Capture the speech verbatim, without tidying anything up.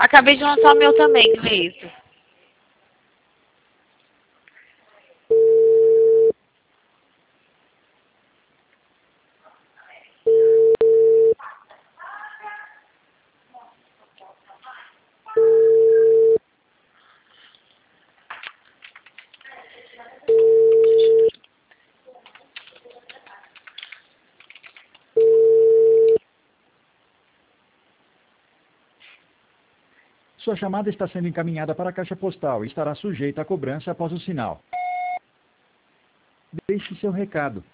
Acabei de lançar o meu também, Gleice. Sua chamada está sendo encaminhada para a caixa postal e estará sujeita a cobrança após o sinal. Deixe seu recado.